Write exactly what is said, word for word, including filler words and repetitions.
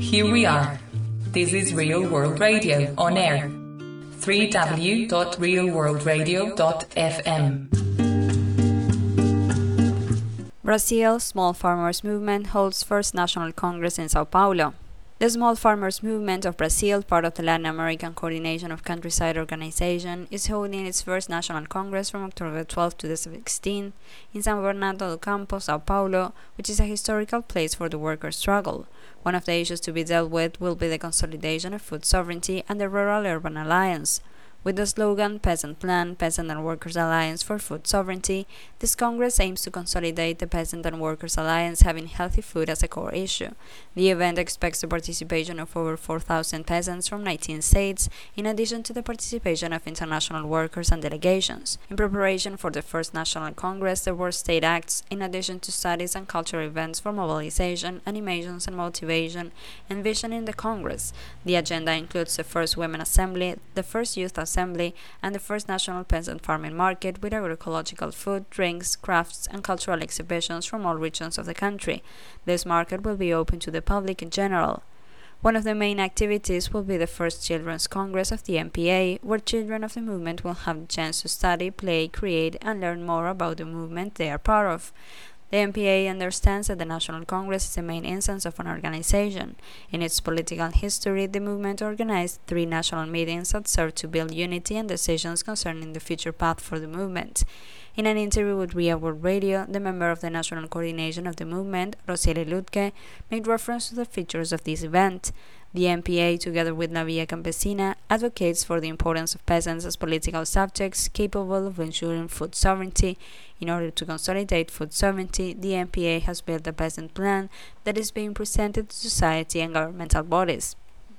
Here we are. This is Real World Radio on air. w w w dot real world radio dot f m. Brazil's Small Farmers Movement holds first national congress in São Paulo. The Small Farmers Movement of Brazil, part of the Latin American Coordination of Countryside Organization, is holding its first national congress from October twelfth to the sixteenth in São Bernardo do Campo, São Paulo, which is a historical place for the worker struggle. One of the issues to be dealt with will be the consolidation of food sovereignty and the Rural-Urban Alliance. With the slogan Peasant Plan, Peasant and Workers Alliance for Food Sovereignty, this Congress aims to consolidate the Peasant and Workers Alliance having healthy food as a core issue. The event expects the participation of over four thousand peasants from nineteen states, in addition to the participation of international workers and delegations. In preparation for the first National Congress, there were state acts, in addition to studies and cultural events for mobilization, animations, and motivation envisioning the Congress. The agenda includes the first Women Assembly, the first Youth Assembly, and the first National Peasant Farming Market with agroecological food, drinks, crafts, and cultural exhibitions from all regions of the country. This market will be open to the public in general. One of the main activities will be the first Children's Congress of the M P A, where children of the movement will have the chance to study, play, create, and learn more about the movement they are part of. The M P A understands that the National Congress is the main instance of an organization. In its political history, the movement organized three national meetings that served to build unity and decisions concerning the future path for the movement. In an interview with Real World Radio, the member of the National Coordination of the movement, Rosieli Lutke, made reference to the features of this event. The M P A, together with La Via Campesina, advocates for the importance of peasants as political subjects capable of ensuring food sovereignty. In order to consolidate food sovereignty, the M P A has built a peasant plan that is being presented to society and governmental bodies.